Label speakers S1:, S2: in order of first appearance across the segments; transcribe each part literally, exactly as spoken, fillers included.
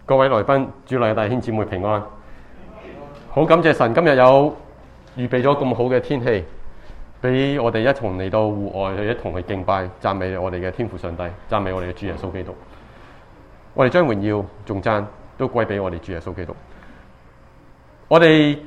S1: 各位來賓、主內嘅弟兄姊妹平安。好感謝神，今日有預備咗咁好嘅天氣，俾我哋一同嚟到戶外去一同去敬拜、讚美我哋嘅天父上帝，讚美我哋嘅主耶穌基督。我哋將榮耀、頌讚都歸俾我哋主耶穌基督。我哋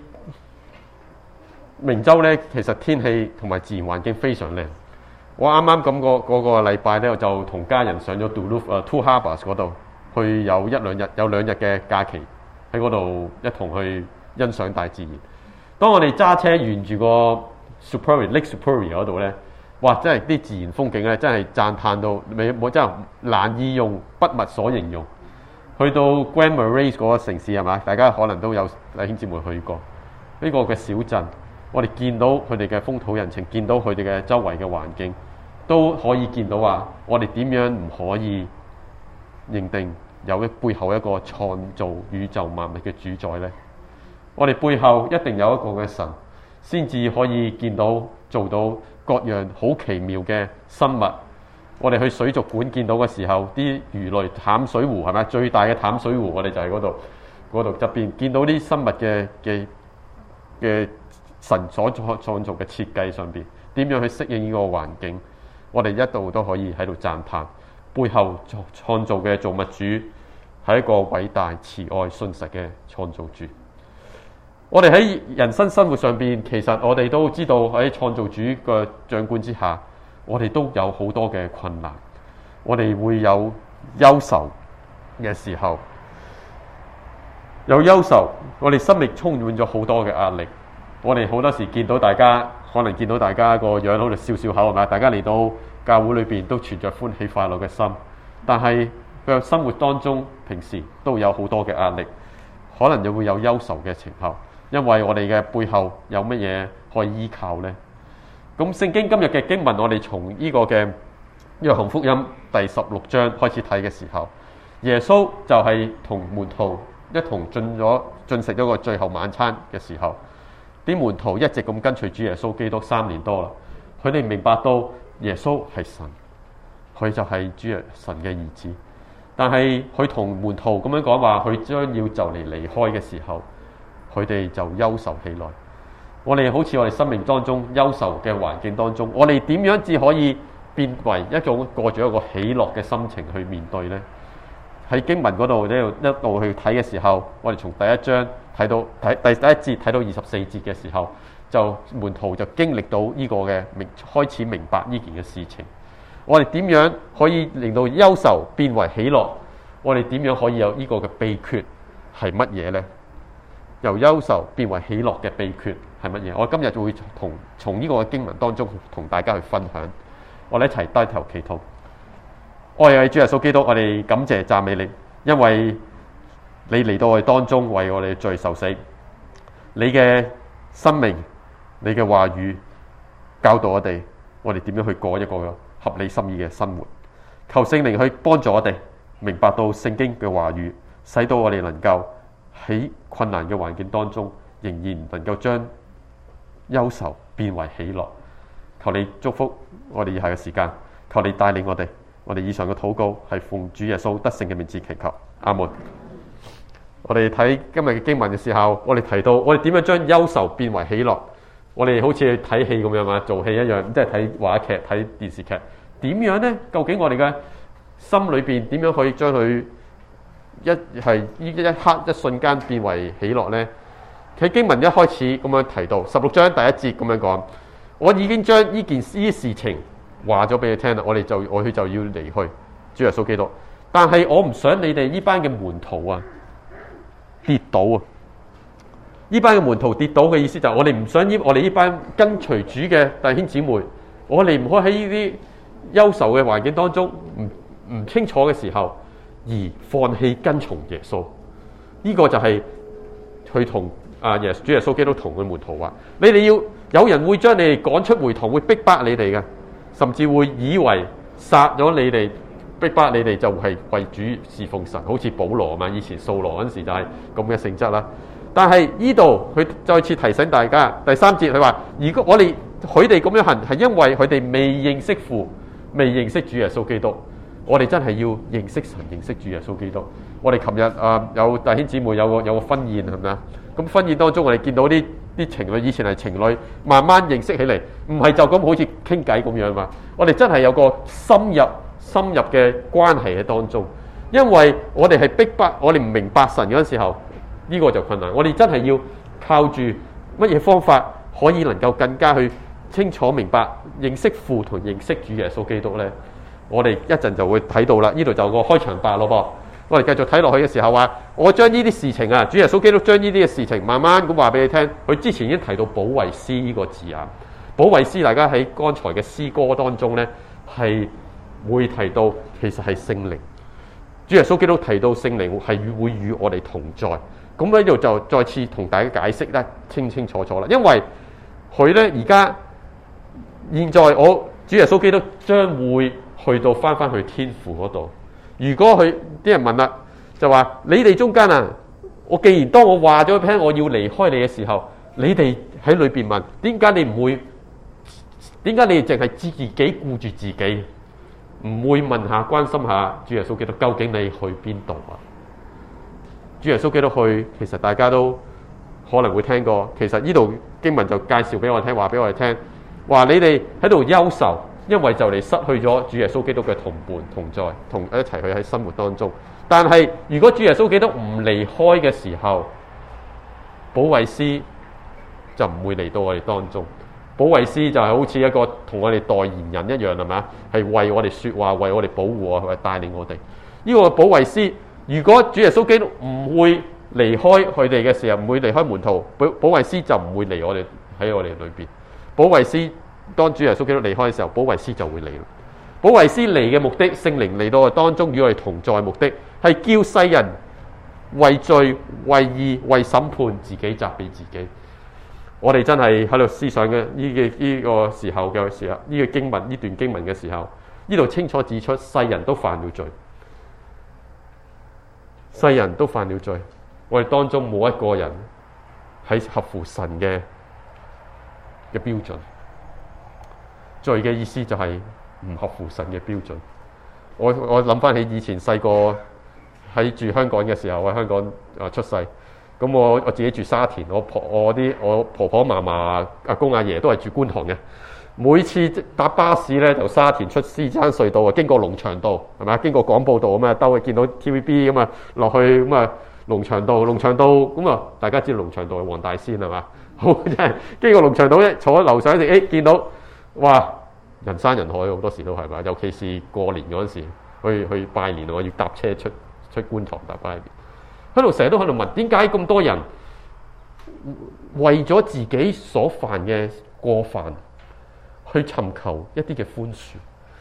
S1: 明州呢，其實天氣同埋自然環境非常靚。我啱啱咁個嗰個禮拜呢，我就同家人上咗 Duluth 誒 Two Harbours 嗰度。去有一兩日有兩日嘅假期喺嗰度一同去欣賞大自然。當我哋揸車沿住個 Superior Lake Superior 嗰度咧，哇！真係啲自然風景咧，真係讚歎到未冇，真係難以用筆墨所形容。去到 Grand Marais 嗰個城市係嘛？大家可能都有弟兄姊妹去過呢個嘅小鎮，我哋見到佢哋嘅風土人情，見到佢哋嘅周圍嘅環境，都可以見到話我哋點樣唔可以認定有一背後一個創造宇宙萬物嘅主宰呢？我哋背後一定有一個嘅神，先至可以見到做到各樣好奇妙嘅生物。我哋去水族館見到嘅時候，啲魚類淡水湖係咪最大嘅淡水湖？我哋就喺嗰度嗰度側邊見到啲生物嘅嘅嘅神所創創造嘅設計上邊，點樣去適應呢個環境？我哋一度都可以喺度讚歎。背後創造嘅造物主係一個偉大、慈愛、信實嘅創造主。我哋喺人生生活上邊，其實我哋都知道喺創造主嘅掌管之下，我哋都有好多嘅困難。我哋會有憂愁嘅時候，有憂愁，我哋心裏充滿咗好多嘅壓力。我哋好多時見到大家，可能見到大家個樣喺度笑笑口係咪？大家嚟到教會裏邊都存着歡喜快樂嘅心，但係佢生活當中平時都有好多嘅壓力，可能又會有憂愁嘅情況，因為我哋嘅背後有乜嘢可以依靠呢？咁聖經今日嘅經文，我哋從呢個嘅約翰福音第十六章開始睇嘅時候，耶穌就係同門徒一同進咗進食咗個最後晚餐嘅時候，啲門徒一直咁跟隨主耶穌基督三年多啦，佢哋明白到耶穌係神，佢就係主耶神嘅兒子。但係佢同門徒咁樣講話，佢將要就嚟離開嘅時候，佢哋就憂愁起來。我哋好似我哋生命當中憂愁嘅環境當中，我哋點樣至可以變為一種過住一個喜樂嘅心情去面對呢？喺經文嗰度呢一路去睇嘅時候，我哋從第一章睇到睇第第一節睇到二十四節嘅時候，就門徒就經歷到呢個嘅明開始明白呢件嘅事情。我哋點樣可以令到憂愁變為喜樂？我哋點樣可以有呢個嘅秘訣係乜嘢呢？由憂愁變為喜樂嘅秘訣係乜嘢？我今日就會同從呢個經文當中同大家去分享。我哋一齊低頭祈禱。愛嘅主耶穌基督，我哋感謝讚美你，因為你嚟到我哋當中為我哋罪受死，你嘅生命、你嘅話語教導我哋，我哋點樣去過一個合理心意嘅生活。求聖靈去幫助我哋明白到聖經嘅話語，使到我哋能夠喺困難嘅環境當中，仍然能夠將憂愁變為喜樂。求你祝福我哋以下嘅時間，求你帶領我哋。我哋以上嘅禱告係奉主耶穌得勝嘅名字祈求，阿門。我哋睇今日嘅經文嘅時候，我哋提到我哋點樣將憂愁變為喜樂。我哋好似睇戲咁樣啊，做戲一樣，即係睇話劇、睇電視劇。點樣呢？究竟我哋嘅心裏邊點樣可以將佢一係呢一刻一瞬間變為喜樂呢？喺經文一開始咁樣提到十六章第一節咁樣講，我已經將呢件呢事情話咗俾你聽啦，我哋就我佢就要離去，主耶穌基督。但係我唔想你哋呢班嘅門徒啊跌倒啊！呢班嘅門徒跌倒嘅意思就係我哋唔想呢，我哋呢班跟隨主嘅弟兄姊妹，我哋唔可以喺呢啲憂愁嘅環境當中唔唔清楚嘅時候而放棄跟從耶穌。呢、這個就係佢同啊耶主耶穌基督同佢門徒話：你哋要有人會將你哋趕出會堂，會逼迫你哋嘅。甚至會以為殺咗你哋，逼迫你哋就係為主侍奉神，好似保羅嘛，以前掃羅嗰陣時就係咁嘅性質啦。但係呢度佢再次提醒大家，第三節佢話：如果我哋佢哋咁樣行，係因為佢哋未認識父，未認識主耶穌基督。我哋真係要認識神，認識主耶穌基督。 我哋琴日啊有弟兄姊妹有個有個婚宴係咪啊？咁婚宴當中我哋見到啲啲情侶以前係情侶，慢慢認識起嚟，唔係就咁好似傾偈咁樣嘛。我哋真係有個深入深入嘅關係喺當中，因為我哋係逼迫，我哋唔明白神嗰陣時候，呢個就困難。我哋真係要靠住乜嘢方法可以能夠更加去清楚明白認識父同認識主耶穌基督呢？我哋一陣就會睇到啦。呢度就有個開場白咯噃。我哋繼續睇落去嘅時候話，我將呢啲事情啊，主耶穌基督將呢啲嘅事情慢慢咁話俾你聽。佢之前已經提到保惠師呢個字眼，保惠師大家喺剛才嘅詩歌當中呢，係會提到其實係聖靈。主耶穌基督提到聖靈係會與我哋同在。咁喺度就再次同大家解釋得清清楚楚啦。因為佢呢，而家現在我主耶穌基督將會去到翻翻去天父嗰度。如果佢啲人問啦，就話你哋中間啊，我既然當我話咗俾你聽我要離開你嘅時候，你哋喺裏邊問點解你唔會？點解你哋淨係自己顧住自己，唔會問下關心下主耶穌基督究竟你去邊度啊？主耶穌基督去，其實大家都可能會聽過。其實呢度經文就介紹俾我哋聽，話俾我哋聽，話你哋喺度憂愁。因為就嚟失去咗主耶穌基督嘅同伴同在，同一齊去喺生活當中。但係如果主耶穌基督唔離開嘅時候，保惠師就唔會嚟到我哋當中。保惠師就係好似一個同我哋代言人一樣，係咪？係為我哋說話，為我哋保護我，為帶領我哋。呢個保惠師，如果主耶穌基督唔會離開佢哋嘅時候，唔會離開門徒，保保惠師就唔會嚟我哋喺我哋裏邊。保惠師。當主耶穌基督離開嘅時候，保惠師就會嚟。保惠師嚟嘅目的，聖靈嚟到我哋當中與我哋同在嘅目的，係叫世人為罪、為義、為審判自己責備自己。我哋真係喺度思想嘅呢個呢個時候嘅時候，呢個經文呢段經文嘅時候，呢度清楚指出世人都犯了罪，世人都犯了罪。我哋當中冇一個人係合乎神嘅嘅標準。罪嘅意思就係唔合乎神嘅標準。我我諗翻起以前細個喺住香港嘅時候，喺香港啊出世，咁我我自己住沙田，我婆我啲我婆婆嫲嫲阿公阿爺都係住觀塘嘅。每次搭巴士咧，就沙田出獅子山隧道啊，經過龍翔道係咪啊？經過廣報道咁啊，兜去見到 T V B 咁啊，落去咁啊龍翔道，龍翔道咁啊，大家知道龍翔道係黃大仙係嘛？好真係經過龍翔道咧，坐喺樓上時，誒見到。哇！人山人海，好多時都係嘛，尤其是過年嗰陣時去去拜年，我要搭車出出觀塘搭拜年，喺度成日都喺度問點解咁多人為咗自己所犯嘅過犯去尋求一啲嘅寬恕？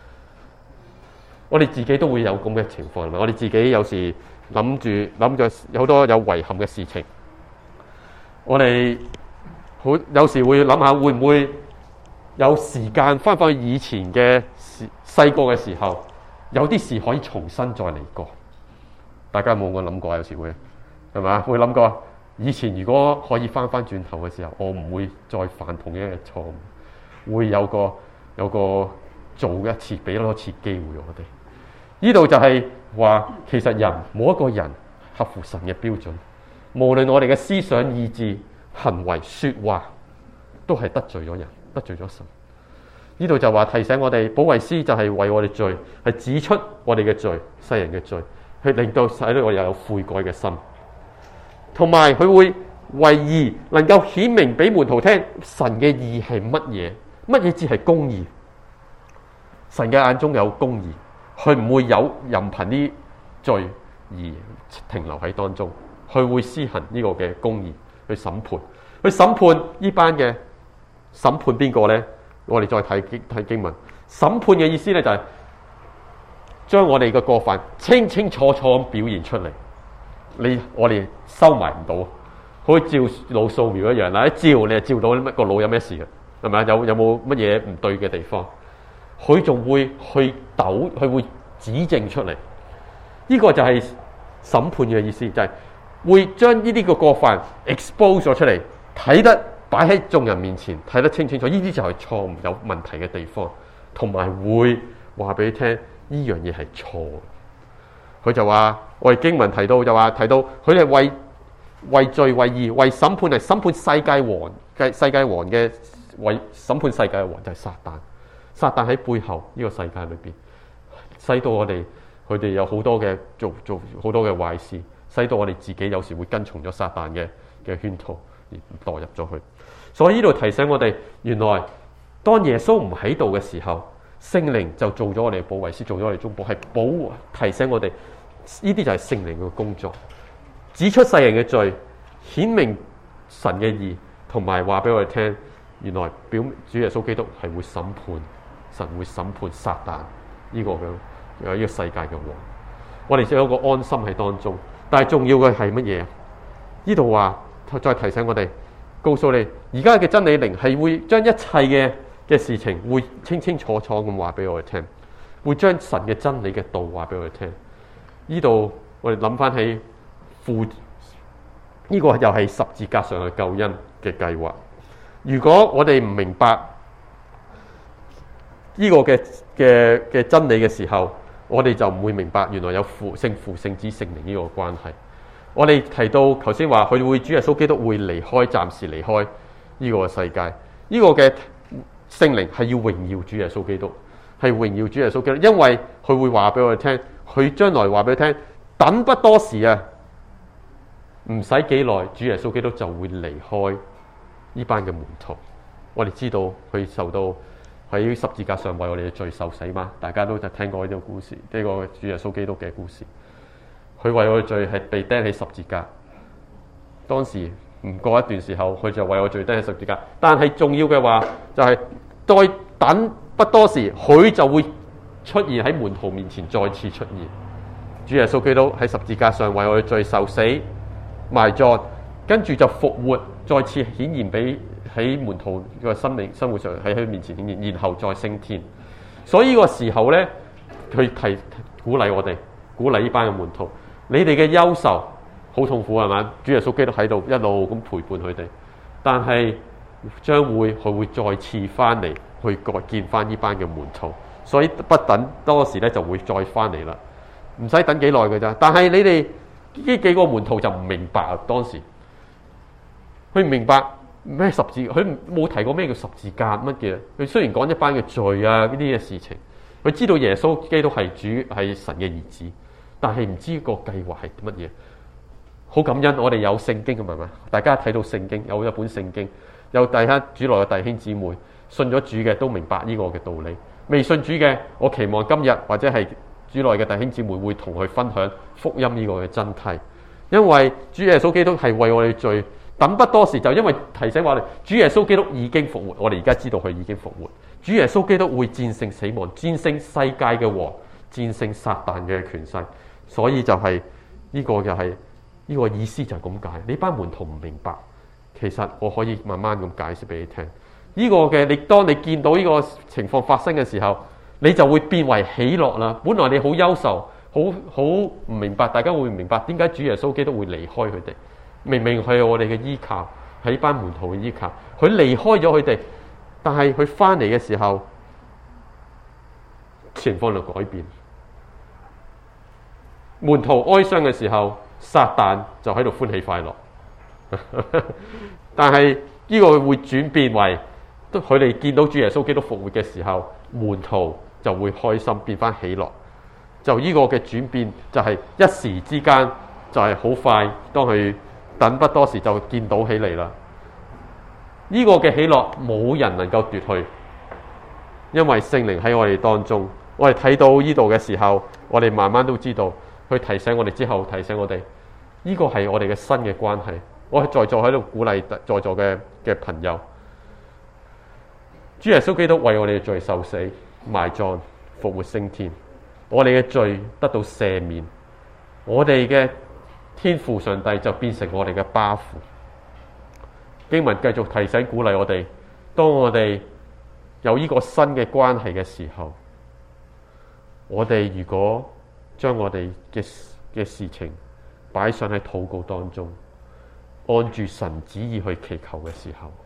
S1: 我哋自己都會有咁嘅情況，係咪？我哋自己有時諗住諗咗有好多有遺憾嘅事情，我哋好有時會諗下會唔會？有時間翻返去以前嘅細個嘅時候，有啲事可以重新再嚟過。大家有冇咁諗過？有時會係咪？會諗過以前如果可以翻翻轉頭嘅時候，我唔會再犯同樣嘅錯誤，會有個有個做一次，俾多次機會我哋。呢度就係話，其實人冇一個人合乎神嘅標準，無論我哋嘅思想、意志、行為、說話，都係得罪咗人。得罪咗神，呢度就話提醒我哋，保惠師就係為我哋罪，係指出我哋嘅罪，世人嘅罪，去令到使到我哋有悔改嘅心，同埋佢會為義能夠顯明俾門徒聽，神嘅義係乜嘢？乜嘢至係公義？神嘅眼中有公義，佢唔會有任憑啲罪而停留喺當中，佢會施行呢個嘅公義去審判，去審判呢班嘅。審判邊個呢？我哋再睇睇經文。審判嘅意思呢，就係將我哋嘅過犯清清楚楚咁表現出嚟。你我哋收埋唔到，好似照腦掃描一樣啦。一照你就照到乜個腦有咩事嘅，係咪啊？有有冇乜嘢唔對嘅地方？佢仲會去糾，佢會指正出嚟。呢個就係審判嘅意思，就係會將呢啲個過犯 expose 咗出嚟，睇得。擺喺眾人面前睇得清清楚，呢啲就係錯誤有問題嘅地方，同埋會話俾你聽呢樣嘢係錯。 佢就話我哋經文提到就話提到佢哋為為罪為義為審判係審判世界王嘅世界王嘅為審判世界嘅王就係撒旦。撒旦喺背後呢個世界裏邊，使到我哋佢哋有好多嘅做做好多嘅壞事，使到我哋自己有時會跟從咗撒旦嘅嘅圈套而墮入咗去。所以呢度提醒我哋，原來當耶穌唔喺度嘅時候，聖靈就做咗我哋嘅保惠師，做咗我哋中保，係保提醒我哋，呢啲就係聖靈嘅工作，指出世人嘅罪，顯明神嘅義，同埋話俾我哋聽，原來表主耶穌基督係會審判，神會審判撒旦呢個嘅有呢個世界嘅王。我哋就有一個安心喺當中，但係重要嘅係乜嘢？呢度話再提醒我哋，告訴你而家嘅真理靈係會將一切嘅嘅事情會清清楚楚咁話俾我哋聽，會將神嘅真理嘅道話俾我哋聽。呢度我哋諗翻起父，呢個又係十字架上嘅救恩嘅計劃。如果我哋唔明白呢個嘅嘅嘅真理嘅時候，我哋就唔會明白原來有父聖父聖子聖靈呢個關係。我哋提到頭先話佢會主耶穌基督會離開，暫時離開呢個世界。呢個嘅聖靈係要榮耀主耶穌基督，係榮耀主耶穌基督，因為佢會話俾我哋聽，佢將來話俾你聽，等不多時啊，唔使幾耐，主耶穌基督就會離開呢班嘅門徒。我哋知道佢受到喺十字架上為我哋嘅罪受死嘛，大家都就聽過呢個故事，呢個主耶穌基督嘅故事。佢為我嘅罪係被釘喺十字架，當時唔過一段時候，佢就為我罪釘喺十字架。但係重要嘅話就係、是、再等不多時，佢就會出現喺門徒面前，再次出現。主耶穌基督喺十字架上為我嘅罪受死、埋葬，跟住就復活，再次顯現俾喺門徒嘅生命生活上喺佢面前顯現，然後再升天。所以呢個時候咧，佢提鼓勵我哋，鼓勵呢班嘅門徒。你哋嘅憂愁好痛苦係嘛？主耶穌基督喺度一路咁陪伴佢哋，但係將會佢會再次翻嚟去再見翻呢班嘅門徒，所以不等多時咧就會再翻嚟啦，唔使等幾耐嘅咋。但係你哋呢幾個門徒就唔明白啊，當時佢唔明白咩十字，佢冇提過咩叫十字架乜嘅。佢雖然講一班嘅罪啊呢啲嘅事情，佢知道耶穌基督係主係神嘅兒子。但係唔知個計劃係乜嘢，好感恩我哋有聖經嘅，係咪？大家睇到聖經，有一本聖經，有大家主內嘅弟兄姊妹信咗主嘅都明白呢個嘅道理。未信主嘅，我期望今日或者係主內嘅弟兄姊妹會同佢分享福音呢個嘅真諦，因為主耶穌基督係為我哋罪，等不多時就因為提醒我哋，主耶穌基督已經復活，我哋而家知道佢已經復活，主耶穌基督會戰勝死亡，戰勝世界嘅王，戰勝撒旦嘅權勢。所以就係、是、呢、這個就係、是、呢、這個意思就係咁解。呢班門徒唔明白，其實我可以慢慢咁解釋俾你聽。呢、這個嘅你當你見到呢個情況發生嘅時候，你就會變為喜樂啦。本來你好憂愁，好好唔明白，大家會唔明白點解主耶穌基督會離開佢哋？明明係我哋嘅依靠，係呢班門徒嘅依靠，佢離開咗佢哋，但係佢翻嚟嘅時候，情況就改變。門徒哀傷嘅時候，撒旦就喺度歡喜快樂。但係呢個會轉變為，佢哋見到主耶穌基督復活嘅時候，門徒就會開心，變翻喜樂。就呢個嘅轉變就係一時之間，就係好快。當佢等不多時就見到起嚟啦。呢、這個嘅喜樂冇人能夠奪去，因為聖靈喺我哋當中。我哋睇到呢度嘅時候，我哋慢慢都知道。去提醒我哋之後，提醒我哋，呢、這個係我哋嘅新嘅關係。我在座喺度鼓勵在座嘅嘅朋友，主耶穌基督為我哋嘅罪受死、埋葬、復活升天，我哋嘅罪得到赦免，我哋嘅天父上帝就變成我哋嘅巴父。經文繼續提醒鼓勵我哋，當我哋有呢個新嘅關係嘅時候，我哋如果將我哋嘅嘅事情擺上喺禱告當中，按住神旨意去祈求嘅時候，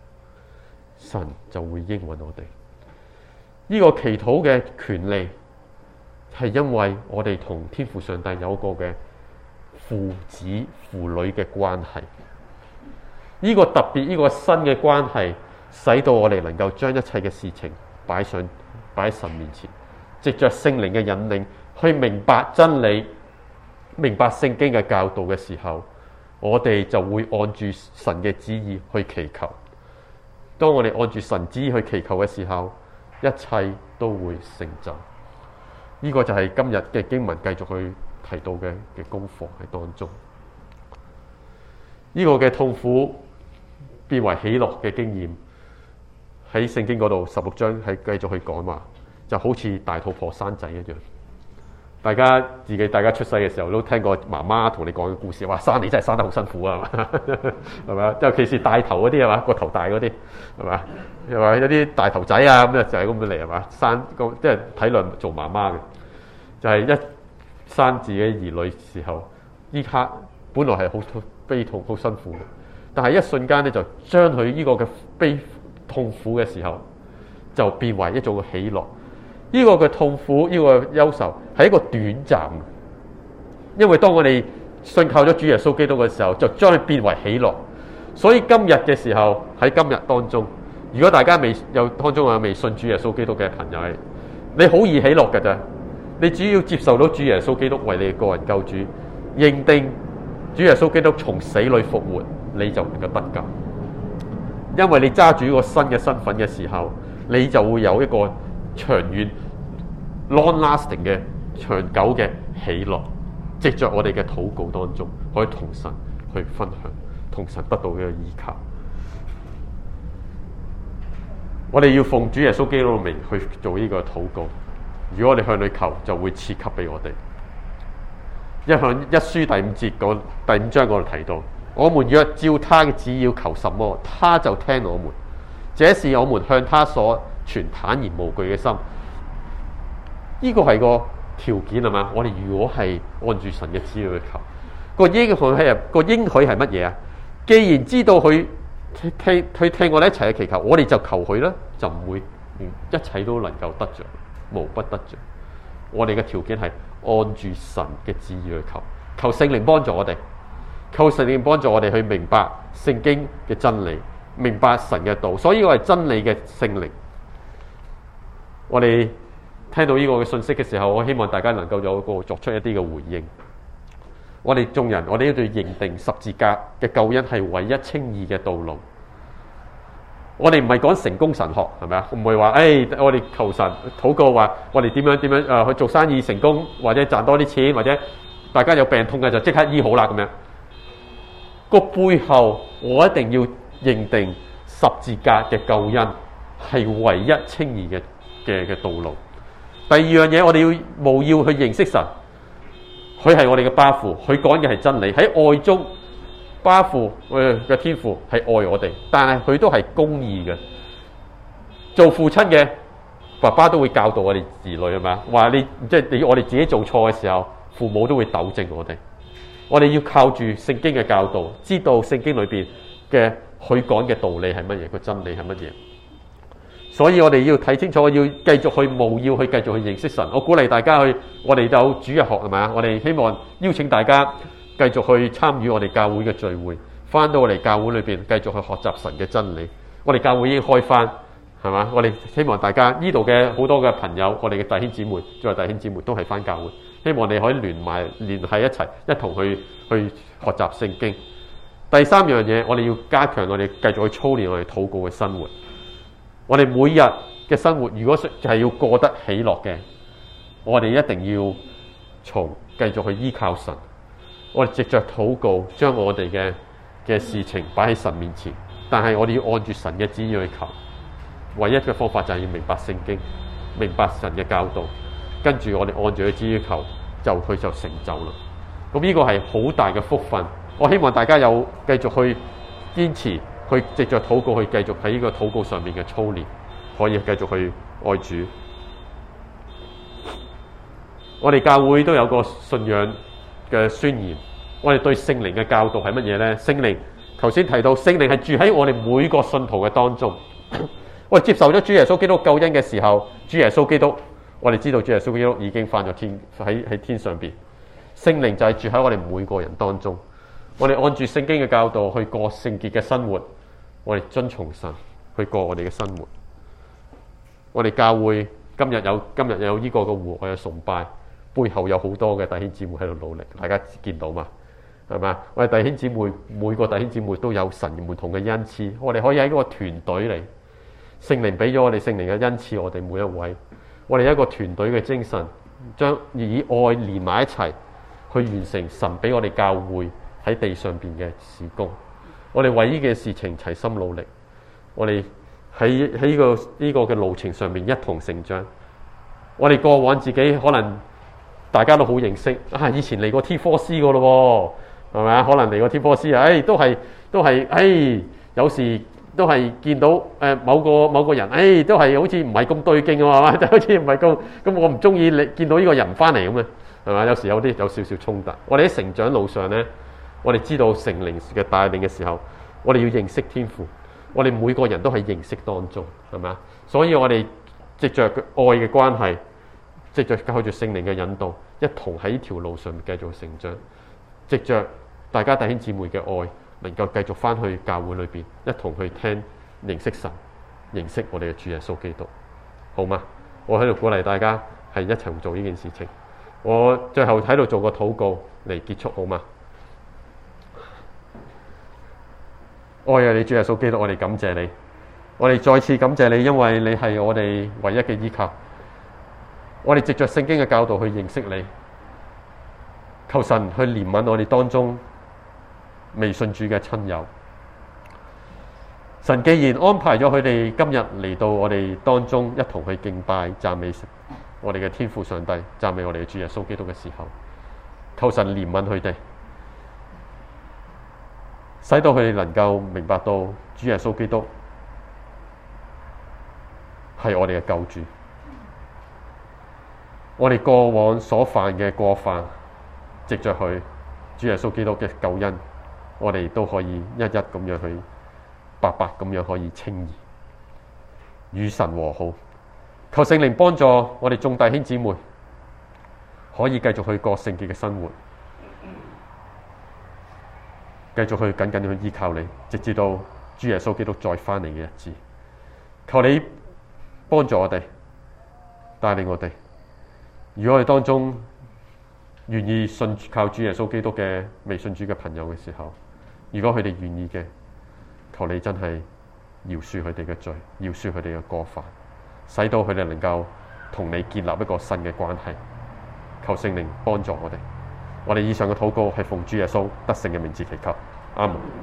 S1: 神就會應允我哋。呢、這個祈禱嘅權利係因為我哋同天父上帝有一個嘅父子父女嘅關係。呢、這個特別呢、這個新嘅關係，使到我哋能夠將一切嘅事情擺上擺喺神面前，藉着聖靈嘅引領去明白真理，明白聖經嘅教導嘅時候，我哋就會按住神嘅旨意去祈求。當我哋按住神旨意去祈求嘅時候，一切都會成就。呢、這個就係今日嘅經文繼續去提到嘅嘅功課喺當中。呢、這個嘅痛苦變為喜樂嘅經驗，喺聖經嗰度十六章係繼續去講話，就好似大肚婆生仔一樣。大家自己大家出世嘅時候都聽過媽媽同你講嘅故事，話生你真係生得好辛苦啊，係嘛？尤其是大頭嗰啲係嘛，個頭大嗰啲係嘛？又話有啲大頭仔啊咁就係咁嚟係嘛？生個即係體諒做媽媽嘅，就係、是、一生自己兒女時候，呢刻本來係好悲痛、好辛苦嘅，但係一瞬間咧就將佢呢個嘅悲痛苦嘅時候，就變為一種喜樂。呢、這個嘅痛苦，呢、這個憂愁係一個短暫嘅，因為當我哋信靠咗主耶穌基督嘅時候，就將佢變為喜樂。所以今日嘅時候喺今日當中，如果大家未有當中有未信主耶穌基督嘅朋友，你好易喜樂㗎咋？你只要接受到主耶穌基督為你嘅個人救主，認定主耶穌基督從死裏復活，你就能夠得救。因為你揸住一個新嘅身份嘅時候，你就會有一個長遠 long-lasting 嘅長久嘅喜樂，藉着我哋嘅禱告當中，可以同神去分享，同神得到嘅依靠。我哋要奉主耶穌基督嘅名去做呢個禱告。如果我哋向你求，就會賜給俾我哋。一向一書第五節嗰第五章嗰度提到，我們若照他嘅旨意要求什麼，他就聽我們。這是我們向他所存坦然無懼嘅心。呢、這個係個條件係嘛？我哋如果係按住神嘅旨意去求，個應許係個應許係乜嘢啊？既然知道佢聽佢聽我哋一齊去祈求，我哋就求佢啦，就唔會一切都能夠得着，無不得着。我哋嘅條件係按住神嘅旨意去求，求聖靈幫助我哋，求聖靈幫助我哋去明白聖經嘅真理，明白神嘅道。所以我係真理嘅聖靈。我哋聽到呢個嘅信息嘅時候，我希望大家能夠有一個作出一啲嘅回應。我哋眾人，我哋都要認定十字架嘅救恩係唯一稱義嘅道路。我哋唔係講成功神學，係咪啊？唔會話誒，我哋求神禱告話，我哋點樣點樣誒、呃、去做生意成功，或者賺多啲錢，或者大家有病痛嘅就即刻醫好啦咁樣。個背後我一定要認定十字架嘅救恩係唯一稱義嘅嘅嘅道路。第二樣嘢，我哋要務要去認識神，佢係我哋嘅爸父，佢講嘅係真理。喺愛中，爸父嘅天父係愛我哋，但係佢都係公義嘅。做父親嘅爸爸都會教導我哋兒女，係咪啊？話你即係你我哋自己做錯嘅時候，父母都會糾正我哋。我哋要靠住聖經嘅教導，知道聖經裏邊嘅佢講嘅道理係乜嘢，個真理係乜嘢。所以我哋要睇清楚，要繼續去務要去繼續去認識神。我鼓勵大家去，我哋有主日學係咪啊？我哋希望邀請大家繼續去參與我哋教會嘅聚會，翻到我哋教會裏邊繼續去學習神嘅真理。我哋教會已經開翻，係嘛？我哋希望大家呢度嘅好多嘅朋友，我哋嘅弟兄姊妹，作為弟兄姊妹都係翻教會，希望你可以聯埋聯繫一齊，一同去去學習聖經。第三樣嘢，我哋要加強我哋繼續去操練我哋禱告嘅生活。我哋每日嘅生活，如果就係要過得喜樂嘅，我哋一定要從繼續去依靠神。我哋藉着禱告，將我哋嘅嘅事情擺喺神面前，但係我哋要按住神嘅旨意去求。唯一嘅方法就係要明白聖經，明白神嘅教導，跟住我哋按住佢旨意求，就佢就成就啦。咁呢個係好大嘅福分。我希望大家有繼續去堅持。去藉着禱告去繼續喺呢個禱告上面嘅操練，可以繼續去愛主。我哋教會都有個信仰嘅宣言，我哋對聖靈嘅教導係乜嘢呢？聖靈頭先提到，聖靈係住喺我哋每個信徒嘅當中。我哋接受咗主耶穌基督救恩嘅時候，主耶穌基督我哋知道主耶穌基督已經返咗天，喺喺天上邊，聖靈就係住喺我哋每個人當中。我哋按住聖經嘅教導去過聖潔嘅生活，我哋遵從神去過我哋嘅生活。我哋教會今日有今日有呢個嘅戶外嘅崇拜，背後有好多嘅弟兄姊妹喺度努力，大家見到嘛？係嘛？我哋弟兄姊妹每個弟兄姊妹都有神唔同嘅恩賜，我哋可以喺嗰個團隊嚟，聖靈俾咗我哋聖靈嘅恩賜，我哋每一位，我哋一個團隊嘅精神，將以愛連埋一齊，去完成神俾我哋教會喺地上邊嘅事工。我哋為呢件事情齊心努力，我哋喺喺呢個呢個嘅路程上面一同成長。我哋過往自己可能大家都好認識啊，以前嚟過 T 四 C 噶咯，係咪啊？可能嚟過 T 四 C 啊，誒都係都係，誒有時都係見到誒某個某個人，誒都係好似唔係咁對勁啊嘛，就好似唔係咁咁，我唔中意你見到呢個人翻嚟咁啊，係咪？有時有啲有少少衝突。我哋喺成長路上咧，我哋知道聖靈嘅帶領嘅時候，我哋要認識天父。我哋每個人都喺認識當中，係咪啊？所以我哋藉着愛嘅關係，藉着靠住聖靈嘅引導，一同喺呢條路上繼續成長。藉着大家弟兄姊妹嘅愛，能夠繼續翻去教會裏邊，一同去聽認識神，認識我哋嘅主耶穌基督，好嗎？我喺度鼓勵大家係一齊做呢件事情。我最後喺度做個禱告嚟結束，好嗎？愛啊！你主耶穌基督，我哋感謝你，我哋再次感謝你，因為你係我哋唯一嘅依靠。我哋藉着聖經嘅教導去認識你，求神去憐憫我哋當中未信主嘅親友。神既然安排咗佢哋今日嚟到我哋當中，一同去敬拜讚美我哋嘅天父上帝，讚美我哋嘅主耶穌基督嘅時候，求神憐憫佢哋，使到佢哋能夠明白到主耶穌基督係我哋嘅救主。我哋過往所犯嘅過犯，藉着佢主耶穌基督嘅救恩，我哋都可以一一咁樣去白白咁樣可以稱義，與神和好。求聖靈幫助我哋眾弟兄姊妹，可以繼續去過聖潔嘅生活，繼續去緊緊去依靠你，直至到主耶穌基督再翻嚟嘅日子。求你幫助我哋，帶領我哋。如果我哋當中願意信靠主耶穌基督嘅未信主嘅朋友嘅時候，如果佢哋願意嘅，求你真係饒恕佢哋嘅罪，饒恕佢哋嘅過犯，使到佢哋能夠同你建立一個新嘅關係。求聖靈幫助我哋。我哋以上嘅禱告係奉主耶穌得勝嘅名字祈求，阿門。